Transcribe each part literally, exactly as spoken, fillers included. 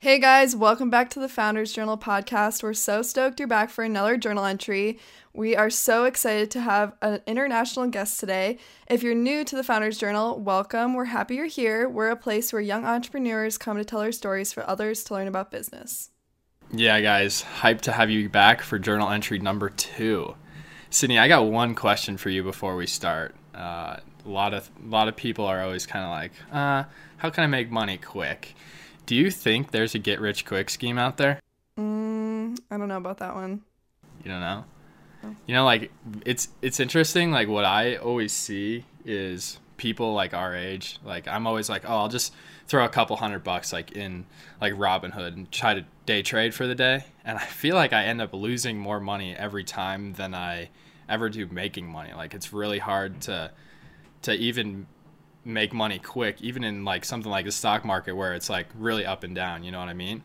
Hey guys, welcome back to the Founders Journal podcast. We're so stoked you're back for another journal entry. We are so excited to have an international guest today. If you're new to the Founders Journal, welcome. We're happy you're here. We're a place where young entrepreneurs come to tell their stories for others to learn about business. Yeah, guys, hyped to have you back for journal entry number two. Sydney, I got one question for you before we start. Uh, a lot of a lot of people are always kind of like, uh, how can I make money quick? Do you think there's a get-rich-quick scheme out there? Mm, I don't know about that one. You don't know? No. You know, like, it's it's interesting. Like, what I always see is people, like, our age. Like, I'm always like, oh, I'll just throw a couple hundred bucks, like, in, like, Robinhood and try to day trade for the day. And I feel like I end up losing more money every time than I ever do making money. Like, it's really hard to to even make money quick, even in like something like the stock market where it's like really up and down, you know what I mean?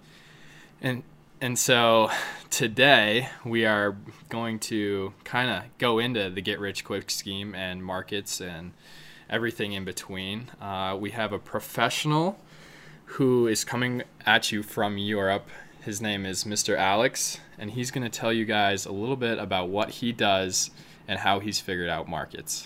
And and so today we are going to kind of go into the get rich quick scheme and markets and everything in between. Uh, we have a professional who is coming at you from Europe. His name is Mister Alex, and he's going to tell you guys a little bit about what he does and how he's figured out markets.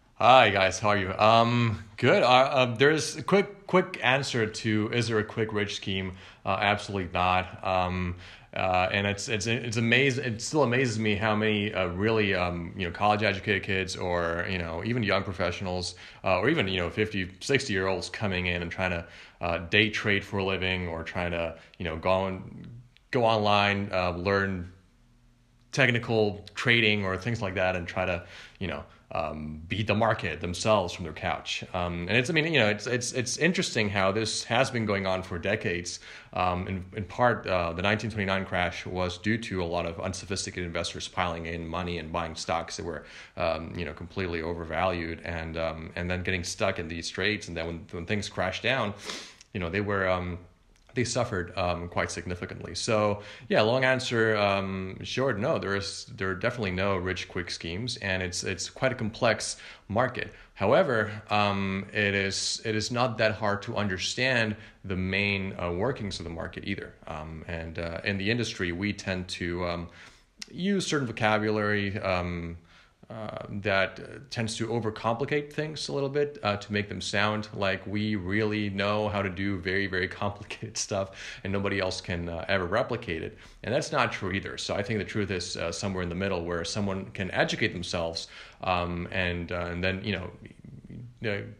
Hi guys, how are you? Um, good. Uh, uh, there's a quick, quick answer to is there a quick rich scheme? Uh, absolutely not. Um, uh, and it's it's it's amazing. It still amazes me how many uh, really um, you know college educated kids or you know even young professionals uh, or even you know fifty, sixty year olds coming in and trying to uh, day trade for a living or trying to you know go on go online uh, learn technical trading or things like that and try to you know. Um, beat the market themselves from their couch. Um, and it's, I mean, you know, it's it's it's interesting how this has been going on for decades. Um, in, in part, uh, the nineteen twenty-nine crash was due to a lot of unsophisticated investors piling in money and buying stocks that were, um, you know, completely overvalued and um, and then getting stuck in these trades. And then when, when things crashed down, you know, they were... Um, they suffered um, quite significantly. So yeah, long answer, um, short, no, there is there are definitely no rich quick schemes, and it's it's quite a complex market. However, um, it is it is not that hard to understand the main uh, workings of the market either. Um, and uh, in the industry, we tend to um, use certain vocabulary um, Uh, that uh, tends to overcomplicate things a little bit uh, to make them sound like we really know how to do very, very complicated stuff and nobody else can uh, ever replicate it. And that's not true either. So I think the truth is uh, somewhere in the middle where someone can educate themselves um, and, uh, and then, you know, you know,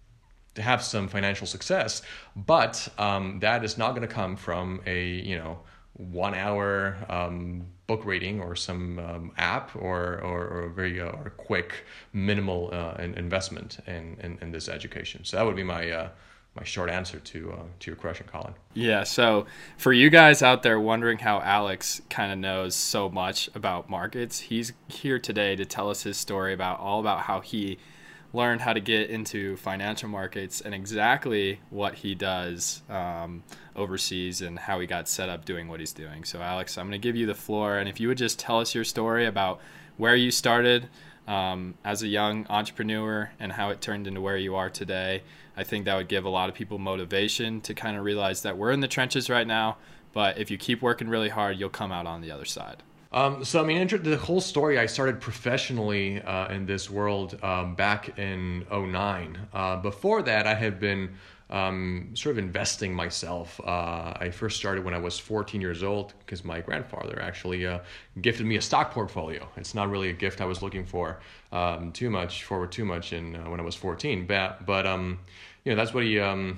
to have some financial success, but um, that is not going to come from a, you know, one hour um, book reading or some um, app or, or, or a very uh, or quick minimal uh, investment in, in, in this education. So that would be my uh, my short answer to uh, to your question, Colin. Yeah. So for you guys out there wondering how Alex kind of knows so much about markets, he's here today to tell us his story about all about how he learned how to get into financial markets and exactly what he does um, overseas and how he got set up doing what he's doing. So Alex, I'm going to give you the floor. And if you would just tell us your story about where you started um, as a young entrepreneur and how it turned into where you are today, I think that would give a lot of people motivation to kind of realize that we're in the trenches right now, but if you keep working really hard, you'll come out on the other side. Um, so, I mean, the whole story, I started professionally uh, in this world um, back in oh nine. Uh, before that, I had been um, sort of investing myself. Uh, I first started when I was fourteen years old because my grandfather actually uh, gifted me a stock portfolio. It's not really a gift I was looking for um, too much, forward too much in uh, when I was fourteen. But, but um, you know, that's what he... Um,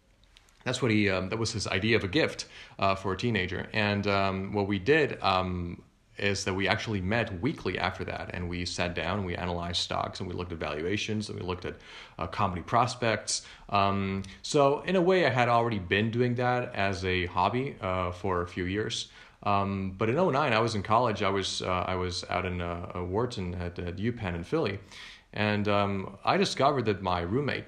That's what he. Um, that was his idea of a gift uh, for a teenager. And um, what we did um, is that we actually met weekly after that, and we sat down and we analyzed stocks and we looked at valuations and we looked at uh, company prospects. Um, so in a way, I had already been doing that as a hobby uh, for a few years. Um, but in oh nine, I was in college. I was uh, I was out in uh, Wharton at, at UPenn in Philly, and um, I discovered that my roommate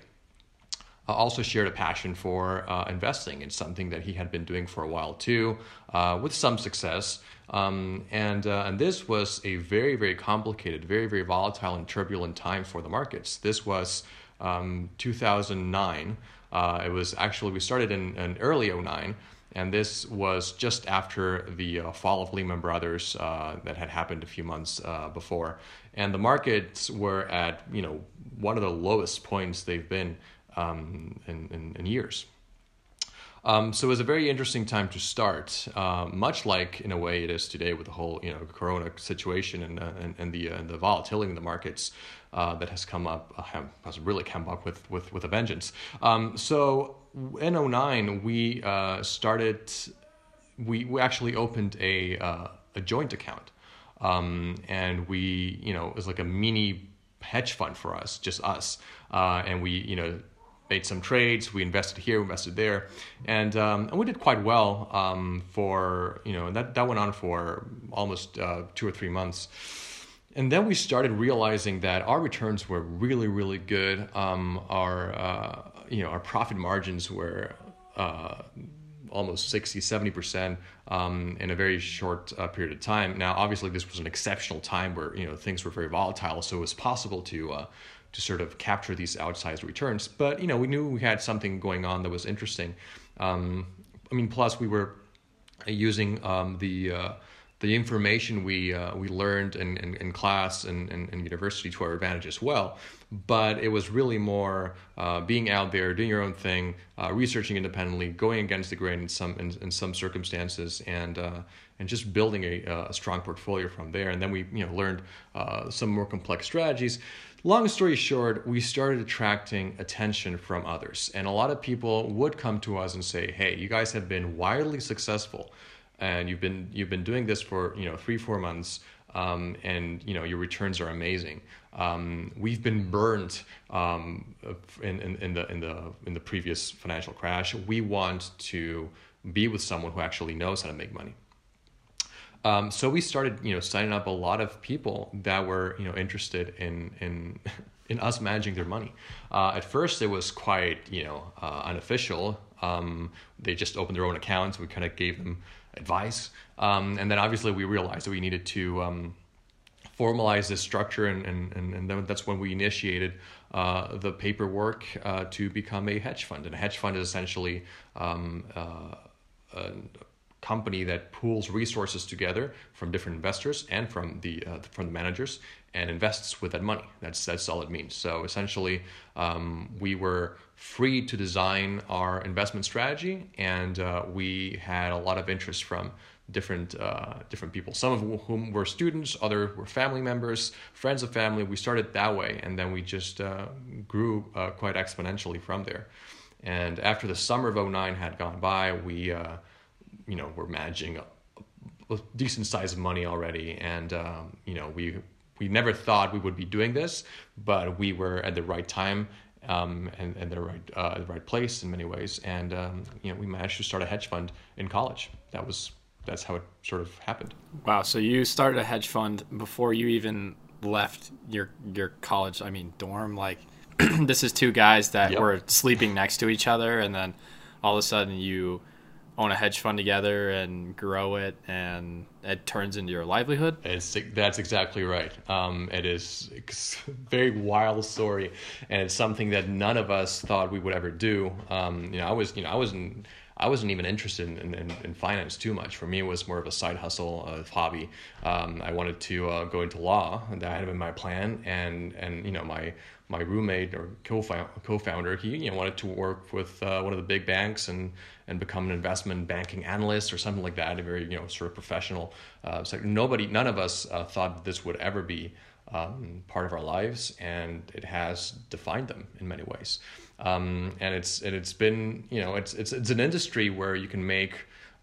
also shared a passion for uh, investing in something that he had been doing for a while too, uh, with some success. Um, and uh, and this was a very, very complicated, very, very volatile and turbulent time for the markets. This was um, two thousand nine. Uh, it was actually, we started in, in early oh nine. And this was just after the uh, fall of Lehman Brothers uh, that had happened a few months uh, before. And the markets were at, you know, one of the lowest points they've been um, in, in, in years. Um, so it was a very interesting time to start, uh, much like in a way it is today with the whole, you know, Corona situation and uh, and, and the uh, the volatility in the markets uh, that has come up, uh, has really come up with with, with a vengeance. Um, so in oh nine we uh, started, we, we actually opened a uh, a joint account, um, and we, you know, it was like a mini hedge fund for us, just us, uh, and we, you know, made some trades. We invested here, we invested there, and um, and we did quite well um, for, you know, and that that went on for almost uh, two or three months, and then we started realizing that our returns were really really good. Um, our uh, you know our profit margins were uh, almost sixty, seventy percent um, in a very short uh, period of time. Now, obviously, this was an exceptional time where, you know, things were very volatile, so it was possible to uh, to sort of capture these outsized returns. But, you know, we knew we had something going on that was interesting. Um, I mean, plus we were using um, the uh, the information we uh, we learned in, in, in class and, and, and university to our advantage as well. But it was really more uh, being out there, doing your own thing, uh, researching independently, going against the grain in some in, in some circumstances, and uh, and just building a, a strong portfolio from there. And then we, you know, learned uh, some more complex strategies. Long story short, we started attracting attention from others, and a lot of people would come to us and say, "Hey, you guys have been wildly successful, and you've been you've been doing this for, you know, three four months, um, and, you know, your returns are amazing. Um, we've been burned um, in, in in the in the in the previous financial crash. We want to be with someone who actually knows how to make money." Um, so we started, you know, signing up a lot of people that were, you know, interested in in in us managing their money. Uh, at first, it was quite, you know, uh, unofficial. Um, they just opened their own accounts. We kind of gave them advice, um, and then obviously we realized that we needed to um, formalize this structure, and and and, and then that's when we initiated uh, the paperwork uh, to become a hedge fund. And a hedge fund is essentially um, uh, a company that pools resources together from different investors and from the uh, from the managers, and invests with that money. That's that's all it means. So essentially, um, we were free to design our investment strategy, and uh, we had a lot of interest from different uh, different people. Some of whom were students, other were family members, friends of family. We started that way, and then we just uh, grew uh, quite exponentially from there. And after the summer of oh nine had gone by, we uh, you know, we're managing a, a decent size of money already, and um, you know, we we never thought we would be doing this, but we were at the right time um, and and the right uh, the right place in many ways, and um, you know, we managed to start a hedge fund in college. That was that's how it sort of happened. Wow! So you started a hedge fund before you even left your your college, I mean, dorm. Like, this is two guys that yep. were sleeping next to each other, and then all of a sudden you own a hedge fund together and grow it, and it turns into your livelihood? It's, that's exactly right. Um, it is a very wild story, and it's something that none of us thought we would ever do. Um, you know, I was, you know, I wasn't, I wasn't even interested in, in, in finance too much. For me, it was more of a side hustle, a hobby. Um, I wanted to uh, go into law, and that had been my plan, and and you know, my my roommate or co-founder, he, you know, wanted to work with uh, one of the big banks and and become an investment banking analyst or something like that, a very, you know, sort of professional. Uh, so nobody, none of us uh, thought this would ever be um, part of our lives, and it has defined them in many ways. Um, and it's and it's been, you know, it's it's it's an industry where you can make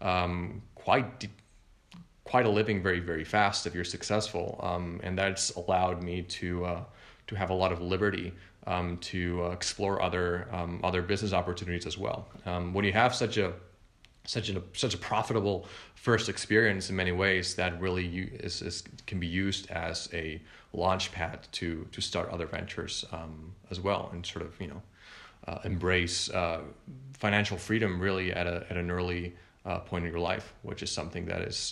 um, quite de- quite a living very very fast if you're successful, um, and that's allowed me to. Uh, to have a lot of liberty um, to uh, explore other um, other business opportunities as well. Um, when you have such a such a such a profitable first experience in many ways, that really you, is, is can be used as a launch pad to to start other ventures um, as well, and sort of, you know, uh, embrace uh, financial freedom really at a at an early uh, point in your life, which is something that is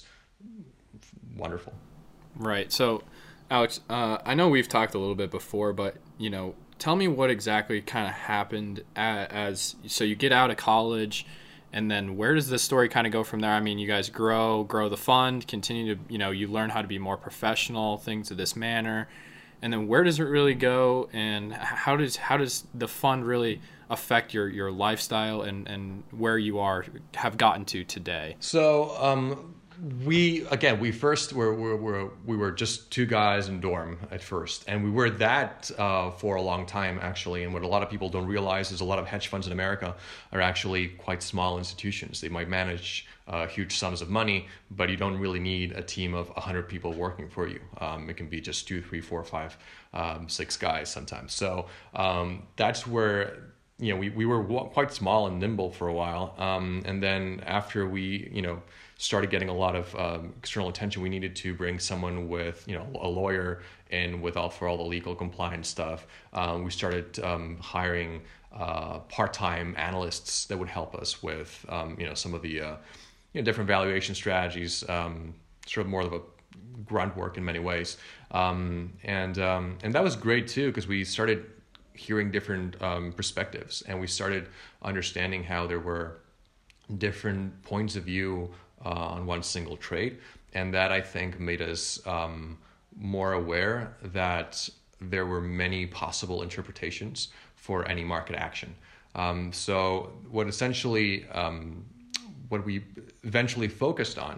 wonderful. Right. So, Alex, uh, I know we've talked a little bit before, but, you know, tell me what exactly kind of happened as, as so you get out of college And then where does this story kind of go from there? I mean, you guys grow, grow the fund, continue to, you know, you learn how to be more professional, things of this manner. And then where does it really go, and how does how does the fund really affect your, your lifestyle and, and where you are have gotten to today? So um, we again we first were, were, were we were just two guys in dorm at first, and we were that uh, for a long time actually. And what a lot of people don't realize is a lot of hedge funds in America are actually quite small institutions. They might manage Uh, huge sums of money, but you don't really need a team of one hundred people working for you. Um, it can be just two, three, four, five, um, six guys sometimes. So um, that's where, you know, we, we were w- quite small and nimble for a while. Um, and then after we, you know, started getting a lot of um, external attention, we needed to bring someone with, you know, a lawyer in with all for all the legal compliance stuff. Um, we started um, hiring uh, part-time analysts that would help us with, um, you know, some of the uh, you know, different valuation strategies, um, sort of more of a grunt work in many ways. Um, and um, and that was great too, because we started hearing different um, perspectives, and we started understanding how there were different points of view uh, on one single trade. And that, I think, made us um, more aware that there were many possible interpretations for any market action. Um, so what essentially... Um, what we eventually focused on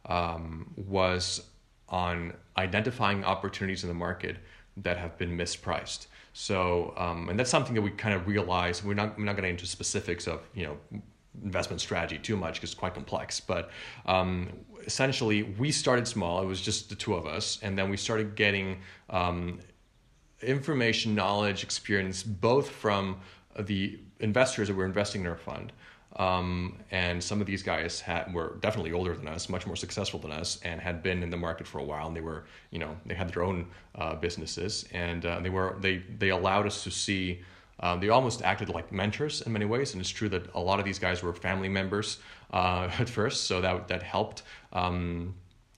um, was on identifying opportunities in the market that have been mispriced. So, um, and that's something that we kind of realized. We're not we're not getting into specifics of, you know, investment strategy too much because it's quite complex. But um, essentially, we started small. It was just the two of us, and then we started getting um, information, knowledge, experience, both from the investors that were investing in our fund. Um, and some of these guys had, were definitely older than us, much more successful than us, and had been in the market for a while. And they were, you know, they had their own uh, businesses, and uh, they were they they allowed us to see. Um, they almost acted like mentors in many ways, and it's true that a lot of these guys were family members uh, at first, so that that helped. Um,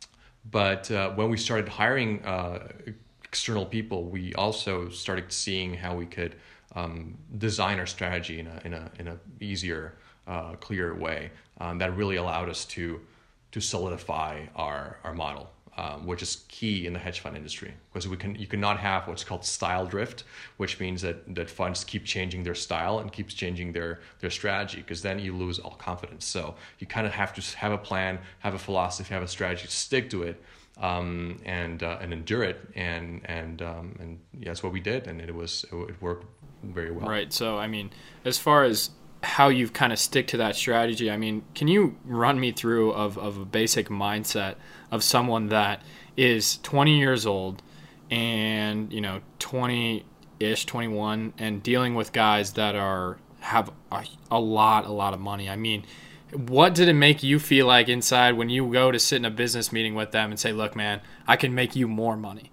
but uh, when we started hiring uh, external people, we also started seeing how we could um, design our strategy in a in a in a easier. Uh, clear way um, that really allowed us to to solidify our our model, um, which is key in the hedge fund industry, because we can you cannot have what's called style drift, which means that that funds keep changing their style and keeps changing their their strategy, because then you lose all confidence. So you kind of have to have a plan, have a philosophy, have a strategy, stick to it, um, and uh, and endure it, and and um, and yeah, that's what we did, and it was it worked very well. Right. So I mean, as far as how you kind of stick to that strategy, I mean, can you run me through of, of a basic mindset of someone that is twenty years old and, you know, twenty-ish, twenty-one, and dealing with guys that are have a, a lot, a lot of money? I mean, what did it make you feel like inside when you go to sit in a business meeting with them and say, look, man, I can make you more money?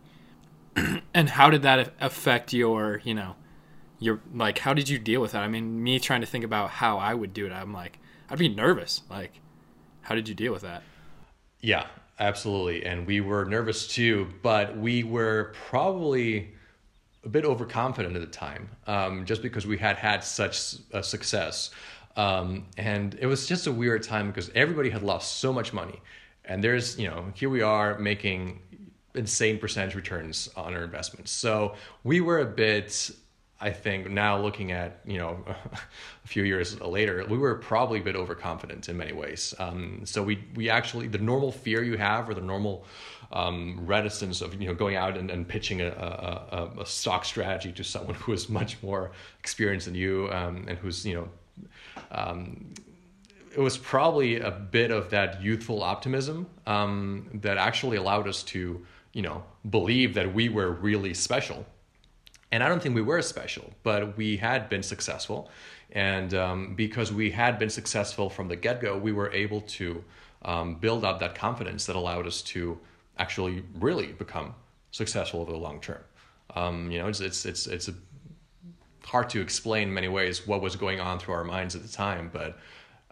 And how did that affect your, you know, You're like, how did you deal with that? I mean, me trying to think about how I would do it, I'm like, I'd be nervous. Like, how did you deal with that? Yeah, absolutely. And we were nervous too, but we were probably a bit overconfident at the time, um, just because we had had such a success. Um, and it was just a weird time because everybody had lost so much money. And there's, you know, here we are making insane percentage returns on our investments. So we were a bit... I think now looking at, you know, a few years later, we were probably a bit overconfident in many ways. Um, so we we actually, the normal fear you have, or the normal um, reticence of, you know, going out and, and pitching a, a, a stock strategy to someone who is much more experienced than you, um, and who's, you know, um, it was probably a bit of that youthful optimism um, that actually allowed us to, you know, believe that we were really special. And I don't think we were special, but we had been successful. And um, because we had been successful from the get-go, we were able to um, build up that confidence that allowed us to actually really become successful over the long term. Um, you know, it's it's it's it's a, hard to explain in many ways what was going on through our minds at the time, but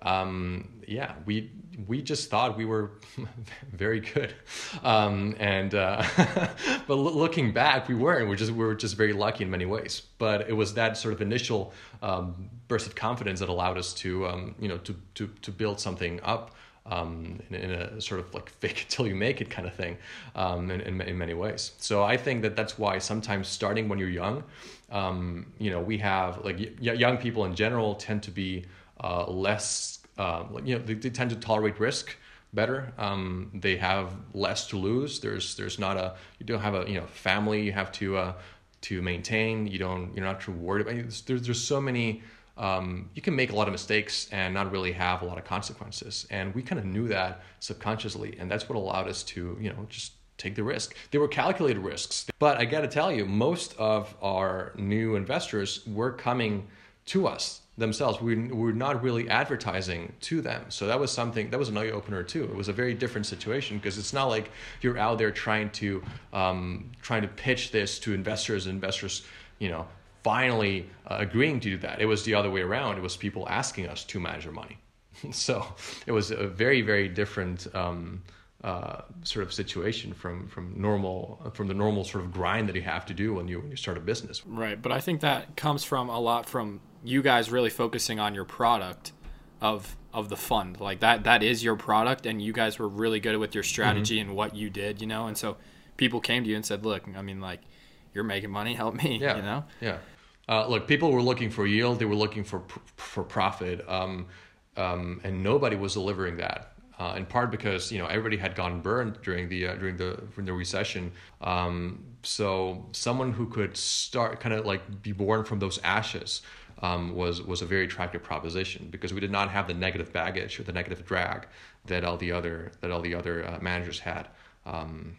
um, yeah, we we just thought we were very good, um, and uh, but lo- looking back, we weren't. We're just we were just very lucky in many ways. But it was that sort of initial um, burst of confidence that allowed us to um, you know to to to build something up. Um, in, in a sort of like fake it till you make it kind of thing, um, in, in in many ways. So I think that that's why sometimes starting when you're young, um, you know, we have like y- young people in general tend to be uh, less, uh, like, you know, they, they tend to tolerate risk better. Um, they have less to lose. There's there's not a you don't have a you know family you have to uh, to maintain. You don't you're not too worried about. There's there's so many. Um, you can make a lot of mistakes and not really have a lot of consequences. And we kind of knew that subconsciously. And that's what allowed us to, you know, just take the risk. They were calculated risks. But I got to tell you, most of our new investors were coming to us themselves. We were not really advertising to them. So that was something, that was an eye opener too. It was a very different situation because it's not like you're out there trying to, um, trying to pitch this to investors and investors, you know, finally uh, agreeing to do that. It was the other way around. It was people asking us to manage their money. So it was a very, very different um, uh, sort of situation from from normal from the normal sort of grind that you have to do when you when you start a business. Right, but I think that comes from a lot from you guys really focusing on your product of of the fund. Like that that is your product, and you guys were really good with your strategy mm-hmm. and what you did, you know. And so people came to you and said, "Look, I mean, like you're making money, help me." Yeah, you know. Yeah. Uh, look, people were looking for yield. They were looking for for profit, um, um, and nobody was delivering that. Uh, in part because you know everybody had gone burned during the uh, during the during the recession. Um, so someone who could start kind of like be born from those ashes um, was was a very attractive proposition because we did not have the negative baggage or the negative drag that all the other that all the other uh, managers had. Um,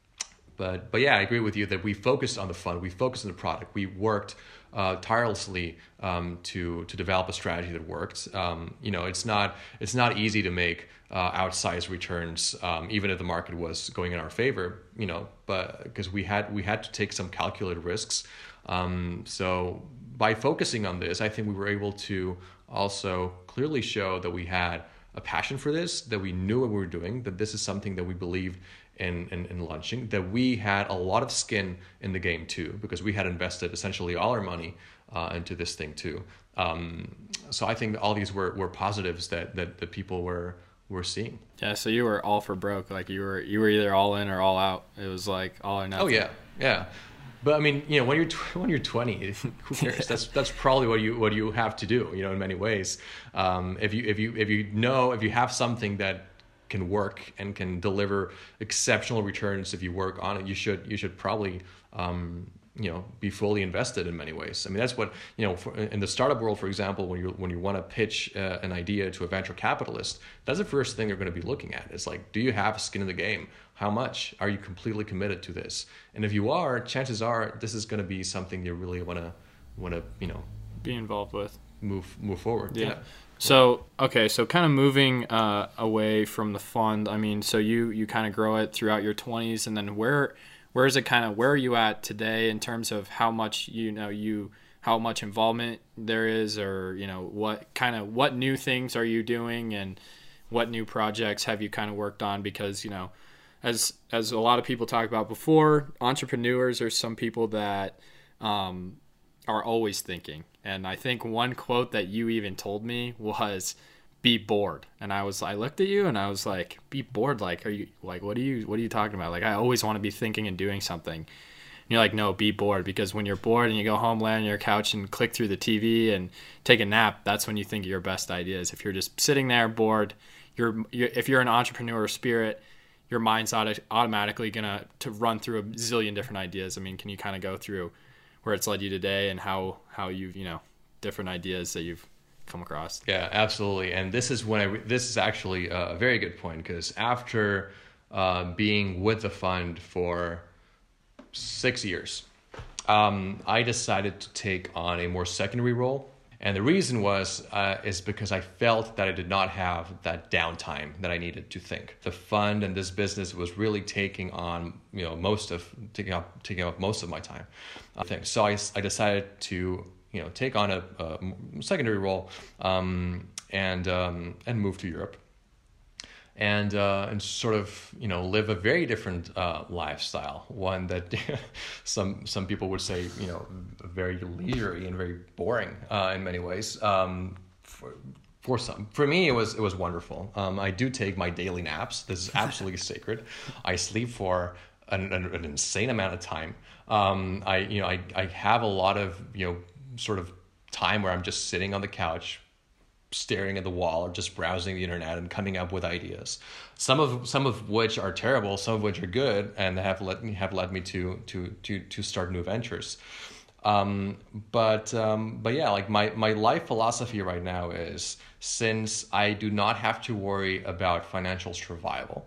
But but yeah, I agree with you that we focused on the fund, we focused on the product, we worked uh, tirelessly um, to to develop a strategy that worked. Um, you know, it's not it's not easy to make uh, outsized returns, um, even if the market was going in our favor. You know, but because we had we had to take some calculated risks. Um, so by focusing on this, I think we were able to also clearly show that we had a passion for this, that we knew what we were doing, that this is something that we believed in, in, in launching, that we had a lot of skin in the game too, because we had invested essentially all our money uh, into this thing too. Um, so I think all these were, were positives that, that, that people were were seeing. Yeah, so you were all for broke. Like you were you were either all in or all out. It was like all or nothing. Oh yeah, yeah. But I mean, you know, when you're tw- when you're twenty, who cares? Yeah. That's that's probably what you what you have to do. You know, in many ways, um, if you if you if you know if you have something that can work and can deliver exceptional returns if you work on it, you should you should probably um, you know be fully invested in many ways. I mean, that's what you know for, in the startup world, for example, when you when you want to pitch uh, an idea to a venture capitalist, that's the first thing they're going to be looking at. It's like, do you have skin in the game? How much are you completely committed to this? And if you are, chances are this is going to be something you really want to want to you know be involved with, move move forward. Yeah. yeah. So, okay, so kind of moving uh, away from the fund, I mean, so you, you kind of grow it throughout your twenties, and then where where is it kind of, where are you at today in terms of how much, you know, you, how much involvement there is, or, you know, what kind of, what new things are you doing, and what new projects have you kind of worked on? Because, you know, as, as a lot of people talked about before, entrepreneurs are some people that um, are always thinking. And I think one quote that you even told me was, "Be bored." And I was, I looked at you and I was like, "Be bored? Like, are you like, what are you, what are you talking about? Like, I always want to be thinking and doing something." And you're like, "No, be bored." Because when you're bored and you go home, land on your couch and click through the T V and take a nap, that's when you think of your best ideas. If you're just sitting there bored, you're, you're if you're an entrepreneur spirit, your mind's auto- automatically gonna to run through a zillion different ideas. I mean, can you kind of go through where it's led you today and how, how you've, you know, different ideas that you've come across? Yeah, absolutely. And this is when I, re- this is actually a very good point, because after uh, being with the fund for six years, um, I decided to take on a more secondary role. And the reason was, uh, is because I felt that I did not have that downtime that I needed to think. The fund and this business was really taking on, you know, most of, taking up, taking up most of my time. I think. So I, I decided to, you know, take on a, a secondary role, um, and um, and moved to Europe. And uh, and sort of, you know, live a very different uh, lifestyle, one that some some people would say, you know, very leisurely and very boring uh, in many ways. Um, for, for some, for me, it was it was wonderful. Um, I do take my daily naps. This is absolutely sacred. I sleep for an, an, an insane amount of time. Um, I you know I I have a lot of, you know, sort of time where I'm just sitting on the couch, staring at the wall, or just browsing the internet and coming up with ideas, some of some of which are terrible, some of which are good, and have led me have led me to to to to start new ventures. Um, but um, but yeah, like my my life philosophy right now is, since I do not have to worry about financial survival,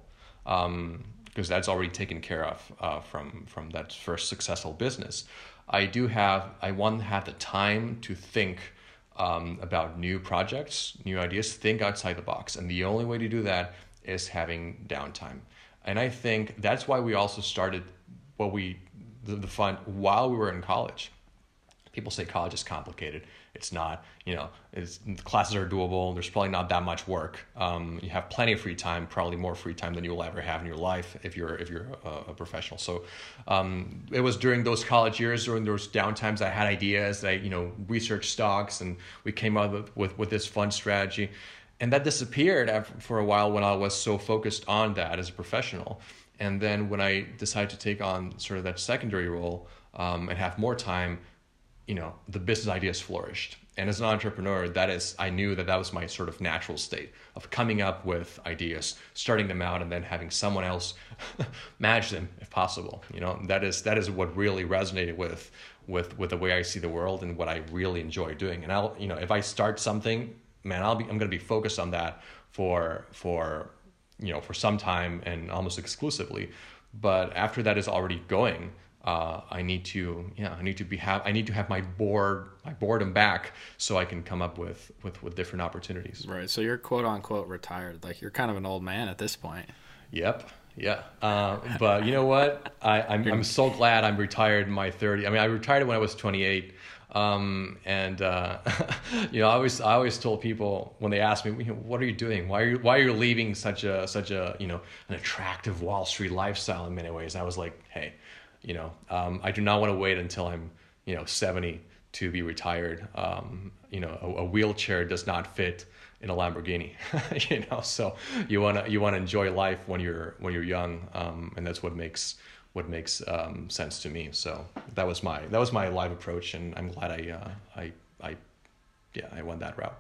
um, because that's already taken care of uh, from from that first successful business, I do have I want to have the time to think Um, about new projects, new ideas, think outside the box. And the only way to do that is having downtime. And I think that's why we also started what we, the, the fund while we were in college. People say college is complicated. It's not, you know, it's, the classes are doable. There's probably not that much work. Um, you have plenty of free time, probably more free time than you will ever have in your life if you're if you're a, a professional. So um, it was during those college years, during those downtimes, I had ideas. I, you know, researched stocks, and we came up with, with, with this fund strategy. And that disappeared after, for a while when I was so focused on that as a professional. And then when I decided to take on sort of that secondary role um, and have more time, you know, the business ideas flourished. And as an entrepreneur, that is, I knew that that was my sort of natural state of coming up with ideas, starting them out, and then having someone else manage them if possible. You know, that is that is what really resonated with with with the way I see the world and what I really enjoy doing. And I'll, you know, if I start something, man, I'll be I'm going to be focused on that for for you know for some time and almost exclusively. But after that is already going, Uh, I need to, yeah, I need to be have, I need to have my bored, my boredom back, so I can come up with, with, with different opportunities. Right. So you're quote unquote retired. Like, you're kind of an old man at this point. Yep. Yeah. Uh, but you know what? I, I'm, I'm so glad I'm retired in my thirties. I mean, I retired when I was twenty-eight. Um, and, uh, you know, I always, I always told people when they asked me, what are you doing? Why are you, why are you leaving such a, such a, you know, an attractive Wall Street lifestyle in many ways? And I was like, hey, you know, um, I do not want to wait until I'm, you know, seventy to be retired. Um, you know, a, a wheelchair does not fit in a Lamborghini. You know, so you wanna you wanna enjoy life when you're when you're young, um, and that's what makes what makes um, sense to me. So that was my that was my life approach, and I'm glad I uh, I I yeah I went that route.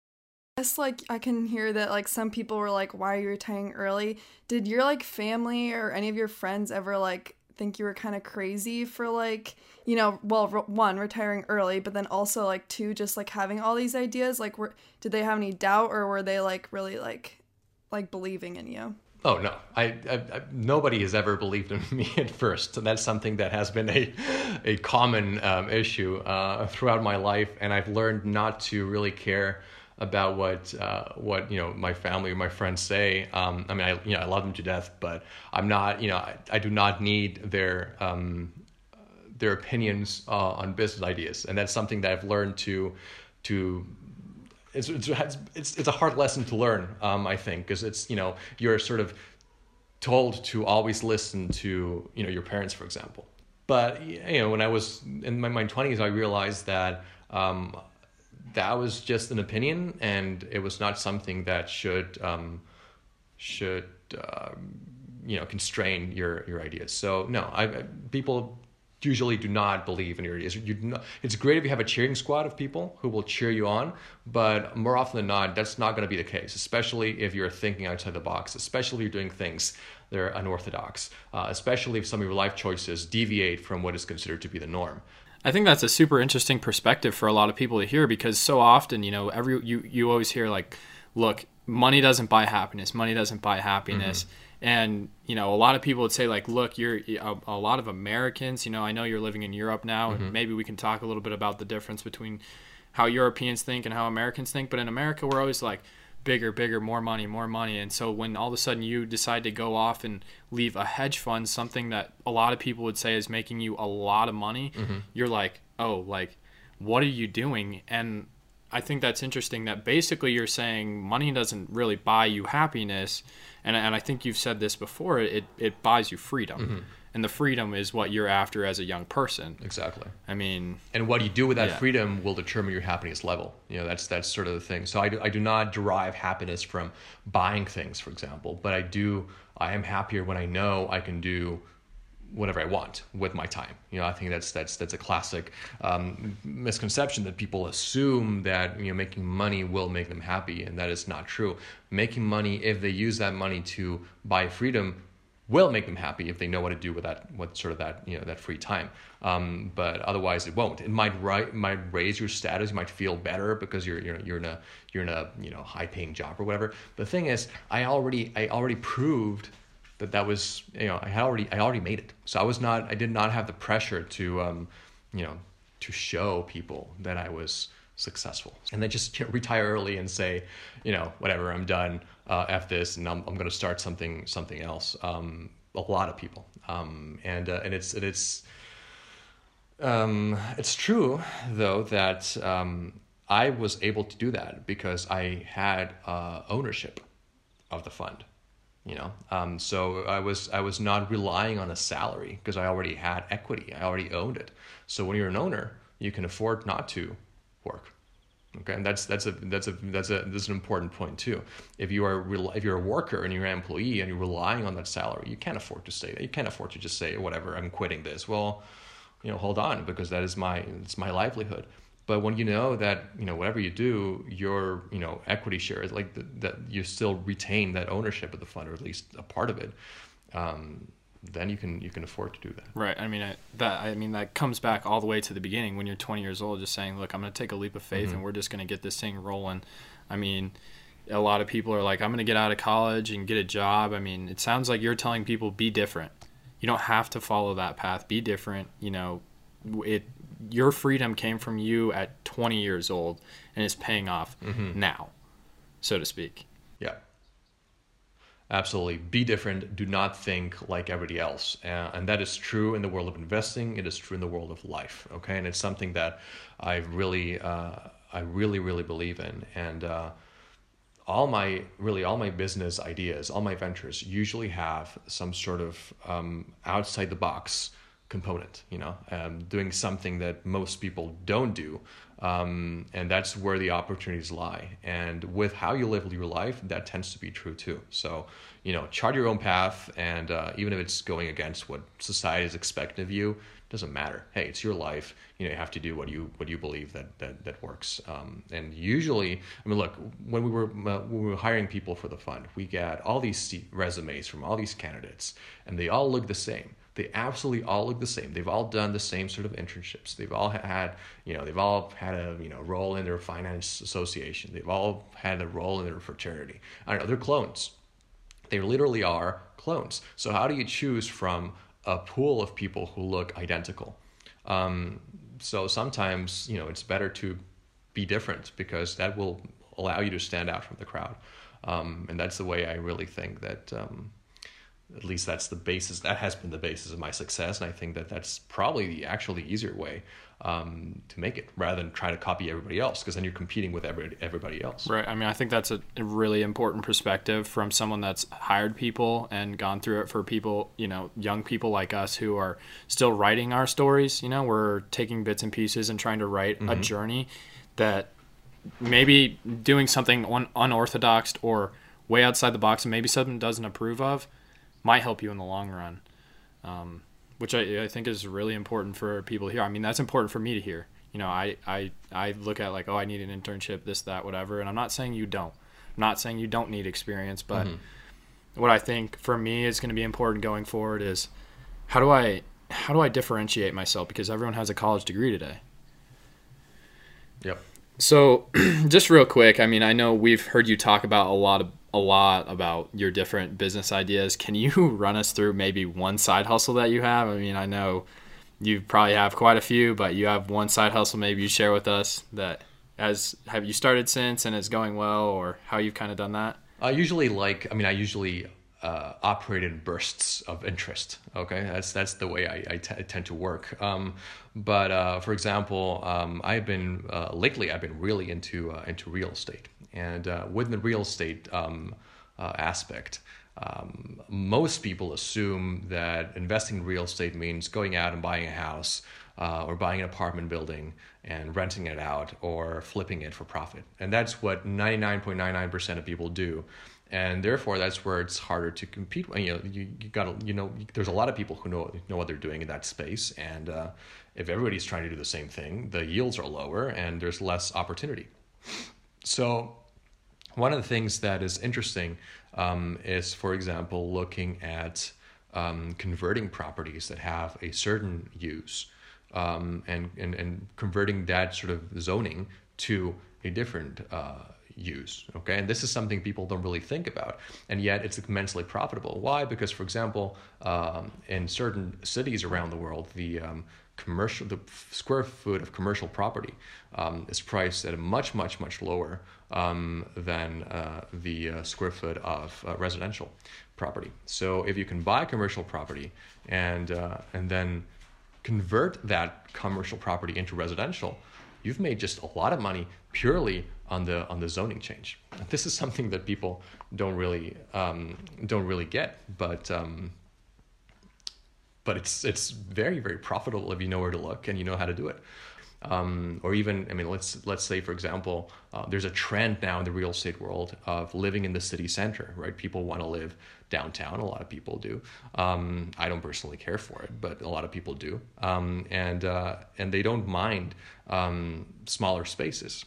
I guess, like, I can hear that, like, some people were like, why are you retiring early? Did your, like, family or any of your friends ever, like, think you were kind of crazy for, like, you know, well, re- one, retiring early, but then also, like, two, just, like, having all these ideas? Like, were, did they have any doubt, or were they, like, really, like, like believing in you? Oh, no. I, I, I nobody has ever believed in me at first. And that's something that has been a a common um, issue uh, throughout my life. And I've learned not to really care about what uh, what you know my family or my friends say. Um, I mean, I you know I love them to death, but I'm not you know I, I do not need their um, their opinions uh, on business ideas, and that's something that I've learned to to. It's it's it's, it's a hard lesson to learn, um, I think, because it's you know you're sort of told to always listen to you know your parents, for example. But you know when I was in my, my twenties, I realized that. Um, That was just an opinion, and it was not something that should um, should uh, you know constrain your your ideas. So no, I, I people usually do not believe in your ideas. You do not, it's great if you have a cheering squad of people who will cheer you on, but more often than not, that's not going to be the case. Especially if you're thinking outside the box. Especially if you're doing things that are unorthodox. Uh, especially if some of your life choices deviate from what is considered to be the norm. I think that's a super interesting perspective for a lot of people to hear, because so often, you know, every you, you always hear like, look, money doesn't buy happiness. Money doesn't buy happiness. Mm-hmm. And, you know, a lot of people would say like, look, you're a, a lot of Americans, you know, I know you're living in Europe now, mm-hmm. and maybe we can talk a little bit about the difference between how Europeans think and how Americans think. But in America, we're always like, bigger, bigger, more money, more money. And so when all of a sudden you decide to go off and leave a hedge fund, something that a lot of people would say is making you a lot of money, mm-hmm. you're like, oh, like, what are you doing? And I think that's interesting that basically you're saying money doesn't really buy you happiness. And, and I think you've said this before, it, it buys you freedom. Mm-hmm. And the freedom is what you're after as a young person. Exactly. I mean, and what you do with that yeah. freedom will determine your happiness level. You know, that's that's sort of the thing. So I do, I do not derive happiness from buying things, for example, but I do. I am happier when I know I can do whatever I want with my time. You know, I think that's that's that's a classic um, misconception that people assume that, you know, making money will make them happy, and that is not true. Making money, if they use that money to buy freedom, will make them happy if they know what to do with that, what sort of that, you know, that free time. Um, but otherwise, it won't. It might ri- might raise your status. You might feel better because you're you're you're in a you're in a you know high paying job or whatever. The thing is, I already I already proved that that was, you know, I had already I already made it. So I was not I did not have the pressure to um, you know to show people that I was successful, and then just retire early and say, you know, whatever, I'm done. Uh, F this, and I'm I'm going to start something something else. Um, a lot of people, um, and uh, and it's it's um, it's true though that um, I was able to do that because I had uh, ownership of the fund. You know, um, so I was I was not relying on a salary because I already had equity. I already owned it. So when you're an owner, you can afford not to work. Okay, and that's that's a that's a that's a that's an important point too. If you are if you're a worker and you're an employee and you're relying on that salary, you can't afford to say that. You can't afford to just say, whatever, I'm quitting this. Well, you know, hold on, because that is my it's my livelihood. But when you know that, you know, whatever you do, your, you know, equity share is like the, that you still retain that ownership of the fund, or at least a part of it. Um, then you can you can afford to do that. Right. I mean, I, that I mean that comes back all the way to the beginning when you're twenty years old, just saying, look, I'm going to take a leap of faith, mm-hmm. and we're just going to get this thing rolling. I mean, a lot of people are like, I'm going to get out of college and get a job. I mean, it sounds like you're telling people, be different. You don't have to follow that path. Be different. You know, it. Your freedom came from you at twenty years old, and it's paying off mm-hmm. now, so to speak. Yeah. Absolutely. Be different. Do not think like everybody else. Uh, and that is true in the world of investing. It is true in the world of life. Okay. And it's something that I really, uh, I really, really believe in. And uh, all my, really all my business ideas, all my ventures usually have some sort of um, outside the box component, you know, um, doing something that most people don't do. Um, and that's where the opportunities lie. And with how you live your life, that tends to be true too. So, you know, chart your own path, and uh, even if it's going against what society is expecting of you, it doesn't matter. Hey, it's your life. You know, you have to do what you what you believe that that that works. Um, and usually, I mean, look, when we were uh, when we were hiring people for the fund, we got all these resumes from all these candidates, and they all look the same. They absolutely all look the same. They've all done the same sort of internships. They've all had, you know, they've all had a, you know, role in their finance association. They've all had a role in their fraternity. I don't know, they're clones. They literally are clones. So how do you choose from a pool of people who look identical? Um, so sometimes, you know, it's better to be different, because that will allow you to stand out from the crowd. Um, and that's the way I really think that, um, at least that's the basis, that has been the basis of my success. And I think that that's probably the actually easier way um, to make it, rather than try to copy everybody else, because then you're competing with every, everybody else. Right. I mean, I think that's a, a really important perspective from someone that's hired people and gone through it, for people, you know, young people like us who are still writing our stories. You know, we're taking bits and pieces and trying to write mm-hmm. a journey that maybe doing something un- unorthodox or way outside the box, and maybe something doesn't approve of, might help you in the long run, um, which I, I think is really important for people to hear. I mean, that's important for me to hear. You know, I, I, I look at like, oh, I need an internship, this, that, whatever. And I'm not saying you don't. I'm not saying you don't need experience. But mm-hmm. what I think for me is going to be important going forward is how do I how do I differentiate myself? Because everyone has a college degree today. Yep. So just real quick, I mean, I know we've heard you talk about a lot of a lot about your different business ideas. Can you run us through maybe one side hustle that you have? I mean, I know you probably have quite a few, but you have one side hustle maybe you share with us that as have you started since and is going well, or how you've kind of done that? I usually like, I mean, I usually uh, operate in bursts of interest. Okay, that's that's the way I, I, t- I tend to work. Um, but uh, for example, um, I've been uh, lately I've been really into uh, into real estate, and uh, within the real estate um, uh, aspect. Um, most people assume that investing in real estate means going out and buying a house uh, or buying an apartment building and renting it out or flipping it for profit. And that's what ninety-nine point nine nine percent of people do. And therefore, that's where it's harder to compete. You know, you, you got you know, there's a lot of people who know know what they're doing in that space. And uh, if everybody's trying to do the same thing, the yields are lower and there's less opportunity. So one of the things that is interesting um, is, for example, looking at um, converting properties that have a certain use um, and, and, and converting that sort of zoning to a different uh, use. Okay, and this is something people don't really think about, and yet it's immensely profitable. Why? Because, for example, um, in certain cities around the world, the um, commercial, the square foot of commercial property um, is priced at a much, much, much lower um, than uh, the uh, square foot of uh, residential property. So if you can buy commercial property and uh, and then convert that commercial property into residential, you've made just a lot of money purely on the on the zoning change. This is something that people don't really um, don't really get, but um, but it's it's very very profitable if you know where to look and you know how to do it. Um, or even, I mean, let's let's say, for example, uh, there's a trend now in the real estate world of living in the city center, right? People want to live downtown. A lot of people do. Um, I don't personally care for it, but a lot of people do, um, and uh, and they don't mind um, smaller spaces.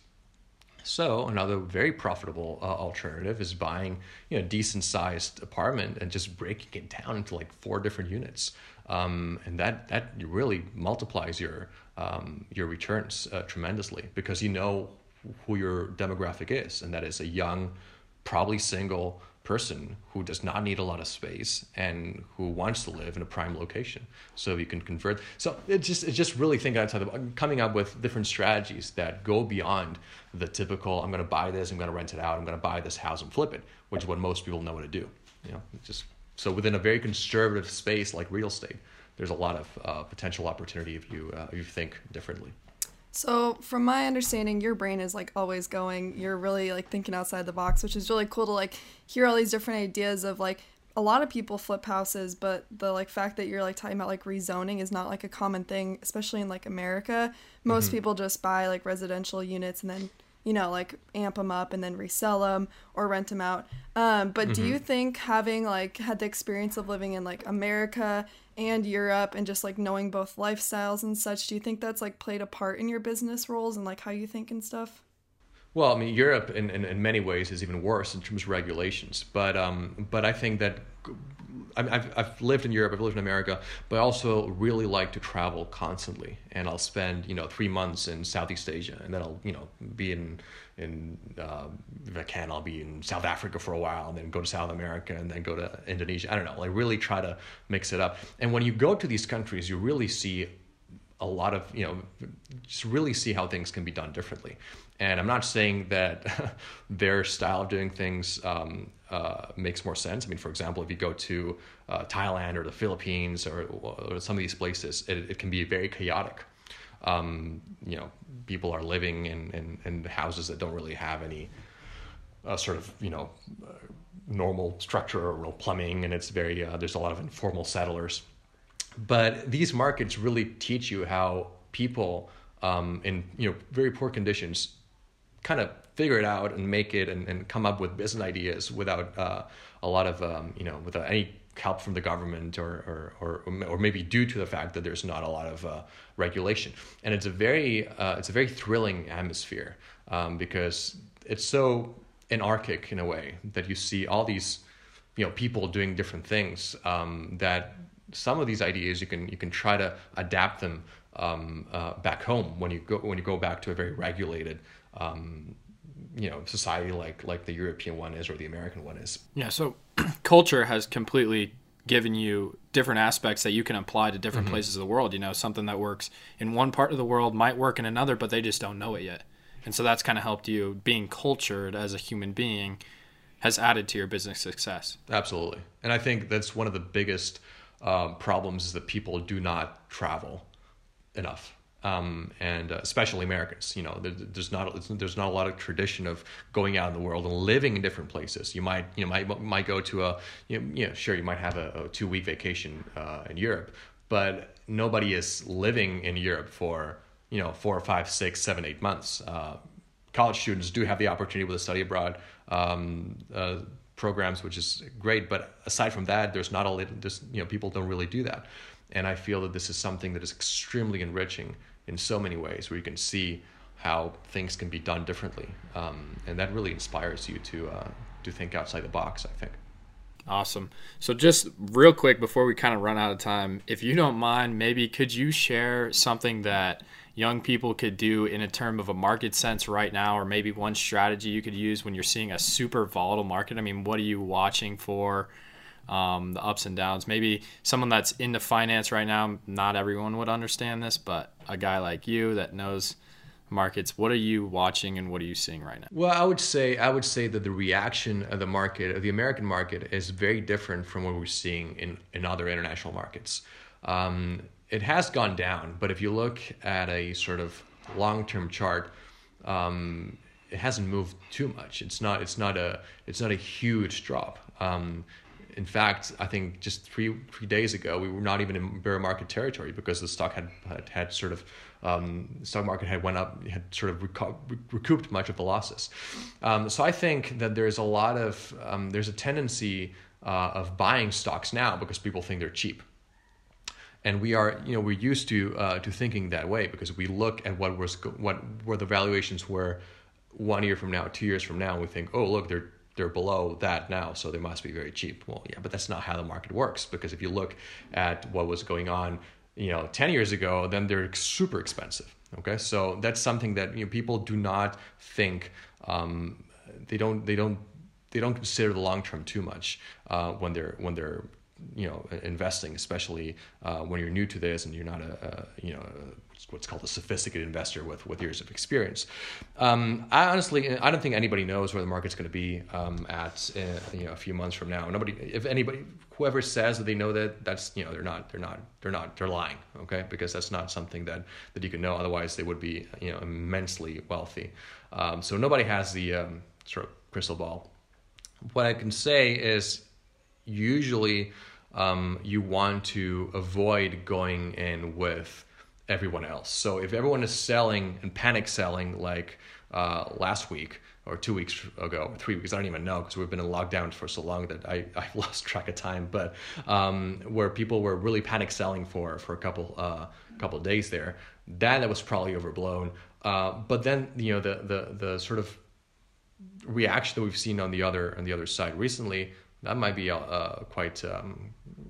So another very profitable uh, alternative is buying, you know, decent sized apartment and just breaking it down into like four different units, um, and that that really multiplies your um, your returns uh, tremendously, because you know who your demographic is, and that is a young, probably single person who does not need a lot of space and who wants to live in a prime location. So you can convert. So it just it's just really thinking outside the box, coming up with different strategies that go beyond the typical, I'm going to buy this, I'm going to rent it out, I'm going to buy this house and flip it, which is what most people know how to do. You know, it's just so within a very conservative space like real estate, there's a lot of uh, potential opportunity if you uh, if you think differently. So from my understanding, your brain is like always going. You're really like thinking outside the box, which is really cool to like hear all these different ideas of like a lot of people flip houses, but the like fact that you're like talking about like rezoning is not like a common thing, especially in like America. Most mm-hmm. people just buy like residential units and then, you know, like amp them up and then resell them or rent them out. Um, but mm-hmm. do you think having like had the experience of living in like America and Europe and just like knowing both lifestyles and such, do you think that's like played a part in your business roles and like how you think and stuff? Well, I mean, Europe in, in, in many ways is even worse in terms of regulations. But um, but I think that I've I've lived in Europe, I've lived in America, but I also really like to travel constantly. And I'll spend, you know, three months in Southeast Asia, and then I'll, you know, be in in uh, if I can, I'll be in South Africa for a while, and then go to South America, and then go to Indonesia. I don't know, like really try to mix it up. And when you go to these countries, you really see a lot of, you know, just really see how things can be done differently. And I'm not saying that their style of doing things um, uh, makes more sense. I mean, for example, if you go to uh, Thailand or the Philippines or, or some of these places, it, it can be very chaotic. Um, you know, people are living in, in, in houses that don't really have any uh, sort of, you know, uh, normal structure or real plumbing, and it's very, uh, there's a lot of informal settlers. But these markets really teach you how people um, in, you know, very poor conditions kind of figure it out and make it and, and come up with business ideas without uh, a lot of, um, you know, without any help from the government or, or, or, or maybe due to the fact that there's not a lot of uh, regulation. And it's a very, uh, it's a very thrilling atmosphere um, because it's so anarchic in a way that you see all these, you know, people doing different things um, that some of these ideas you can, you can try to adapt them um, uh, back home when you go, when you go back to a very regulated Um, you know, society like like the European one is or the American one is. Yeah, so culture has completely given you different aspects that you can apply to different mm-hmm. places of the world. You know, something that works in one part of the world might work in another, but they just don't know it yet. And so that's kind of helped you, being cultured as a human being, has added to your business success. Absolutely. And I think that's one of the biggest um, problems is that people do not travel enough. Um, and uh, especially Americans, you know, there, there's not there's not a lot of tradition of going out in the world and living in different places. You might you know might might go to a you know, you know sure you might have a, a two week vacation uh, in Europe, but nobody is living in Europe for you know four, five, six, seven, eight months. Uh, college students do have the opportunity with the study abroad um, uh, programs, which is great. But aside from that, there's not a little, there's, you know people don't really do that, and I feel that this is something that is extremely enriching in so many ways, where you can see how things can be done differently, um, and that really inspires you to uh, to think outside the box, I think. Awesome. So just real quick before we kind of run out of time, if you don't mind, maybe could you share something that young people could do in a term of a market sense right now, or maybe one strategy you could use when you're seeing a super volatile market? I mean, what are you watching for? Um, the ups and downs. Maybe someone that's into finance right now, not everyone would understand this, but a guy like you that knows markets, what are you watching and what are you seeing right now? Well, I would say I would say that the reaction of the market, of the American market, is very different from what we're seeing in, in other international markets. Um, it has gone down, but if you look at a sort of long-term chart, um, it hasn't moved too much. It's not it's not a it's not a huge drop. Um, In fact, I think just three three days ago, we were not even in bear market territory because the stock had had, had sort of um, the stock market had went up, had sort of reco- recouped much of the losses. Um, so I think that there's a lot of um, there's a tendency uh, of buying stocks now because people think they're cheap, and we are you know we're used to uh, to thinking that way because we look at what was what where the valuations were one year from now, two years from now, and we think, oh look, they're they're below that now, so they must be very cheap. Well, yeah, but that's not how the market works, because if you look at what was going on, you know, ten years ago, then they're super expensive. Okay, so that's something that you know people do not think um, they don't they don't they don't consider the long term too much uh, when they're when they're you know investing, especially uh, when you're new to this and you're not a, a you know a, what's called a sophisticated investor with with years of experience. Um, I honestly I don't think anybody knows where the market's going to be um, at uh, you know a few months from now. Nobody, if anybody, whoever says that they know that, that's you know they're not they're not they're not they're lying. Okay, because that's not something that that you can know. Otherwise, they would be you know immensely wealthy. Um, so nobody has the um, sort of crystal ball. What I can say is usually um, you want to avoid going in with everyone else. So if everyone is selling and panic selling like uh, last week or two weeks ago, or three weeks, I don't even know because we've been in lockdown for so long that I, I've lost track of time, but um, where people were really panic selling for, for a couple uh, couple of days there, that, that was probably overblown. Uh, but then, you know, the, the, the sort of reaction that we've seen on the other on the other side recently, that might be uh, quite, um,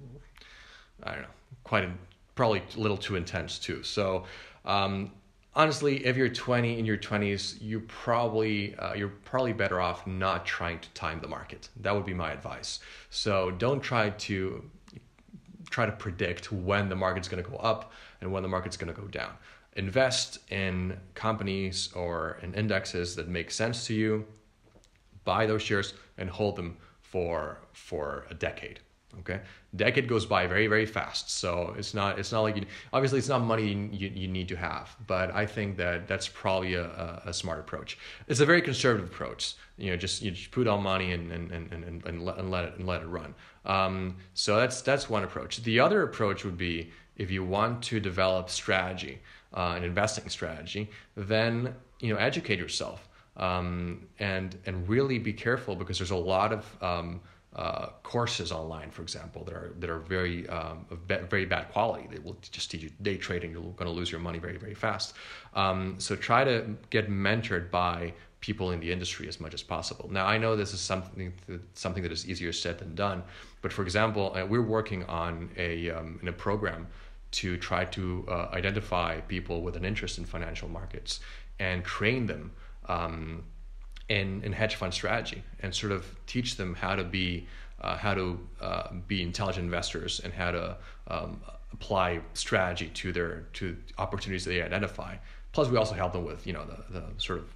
I don't know, quite a, probably a little too intense too. So um, honestly, if you're twenty in your twenties, you probably uh, you're probably better off not trying to time the market. That would be my advice. So don't try to try to predict when the market's going to go up and when the market's going to go down. Invest in companies or in indexes that make sense to you. Buy those shares and hold them for for a decade. Okay, decade goes by very very fast. So it's not it's not like you, obviously it's not money you, you need to have, but I think that that's probably a, a, a smart approach. It's a very conservative approach. You know, just you just put all money and and and and, and, let, and let it and let it run. Um, so that's that's one approach. The other approach would be if you want to develop strategy, uh, an investing strategy, then you know educate yourself um, and and really be careful because there's a lot of um, Uh, courses online, for example, that are that are very um, of be- very bad quality. They will just teach you day trading. You're going to lose your money very very fast. Um, so try to get mentored by people in the industry as much as possible. Now I know this is something that, something that is easier said than done, but for example, uh, we're working on a um, in a program to try to uh, identify people with an interest in financial markets and train them Um, In, in hedge fund strategy and sort of teach them how to be uh, how to uh, be intelligent investors and how to um, apply strategy to their to opportunities that they identify. Plus, we also help them with you know the, the sort of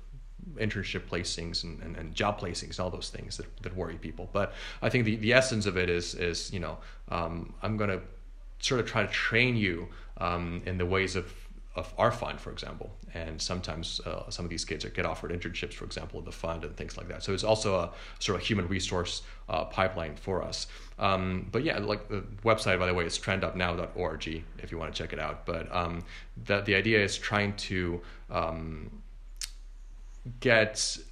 internship placings and, and, and job placings and all those things that, that worry people. But I think the, the essence of it is, is you know, um, I'm going to sort of try to train you um, in the ways of, of our fund, for example. And sometimes uh, some of these kids are, get offered internships, for example, in the fund and things like that. So it's also a sort of human resource uh, pipeline for us. Um, but yeah, like the website, by the way, is trend up now dot org if you want to check it out. But um, that the idea is trying to um, get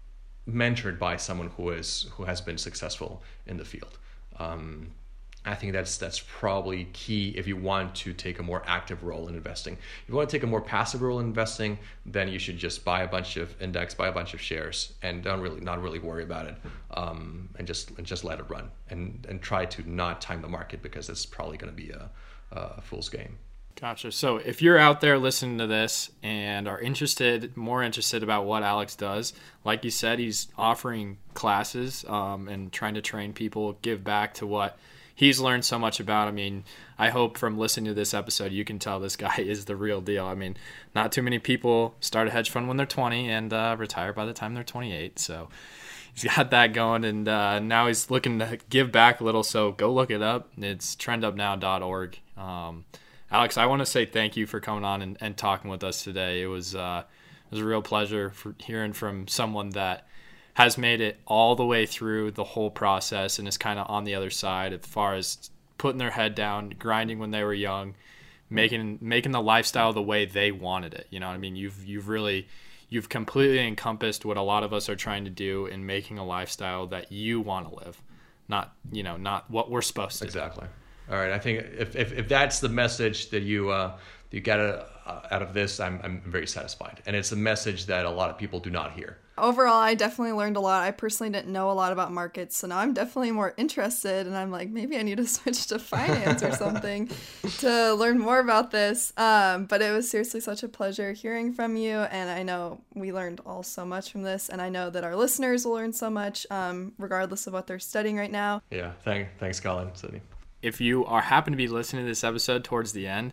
mentored by someone who is who has been successful in the field. Um, I think that's that's probably key if you want to take a more active role in investing. If you want to take a more passive role in investing, then you should just buy a bunch of index, buy a bunch of shares, and don't really not really worry about it, um, and just and just let it run, and and try to not time the market, because it's probably going to be a, a fool's game. Gotcha. So if you're out there listening to this and are interested, more interested about what Alex does, like you said, he's offering classes um, and trying to train people, give back to what he's learned so much about. I mean, I hope from listening to this episode, you can tell this guy is the real deal. I mean, not too many people start a hedge fund when they're twenty and uh, retire by the time they're twenty-eight. So he's got that going, and uh, now he's looking to give back a little. So go look it up. It's trend up now dot org. Um, Alex, I want to say thank you for coming on and, and talking with us today. It was uh, it was a real pleasure for hearing from someone that has made it all the way through the whole process and is kind of on the other side as far as putting their head down, grinding when they were young, making making the lifestyle the way they wanted it. You know what I mean? You've you've really you've completely encompassed what a lot of us are trying to do in making a lifestyle that you want to live, not you know not what we're supposed to. Exactly. All right. I think if if, if that's the message that you uh, you get uh, out of this, I'm I'm very satisfied, and it's a message that a lot of people do not hear. Overall, I definitely learned a lot. I personally didn't know a lot about markets, so now I'm definitely more interested, and I'm like, maybe I need to switch to finance or something to learn more about this. Um, but it was seriously such a pleasure hearing from you, and I know we learned all so much from this, and I know that our listeners will learn so much, um, regardless of what they're studying right now. Yeah, thank, thanks, Colin, Sydney. If you are happen to be listening to this episode towards the end,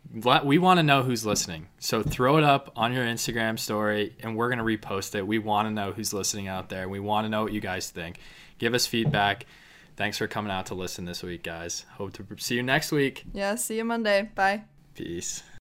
we want to know who's listening. So throw it up on your Instagram story, and we're going to repost it. We want to know who's listening out there. We want to know what you guys think. Give us feedback. Thanks for coming out to listen this week, guys. Hope to see you next week. Yeah, see you Monday. Bye. Peace.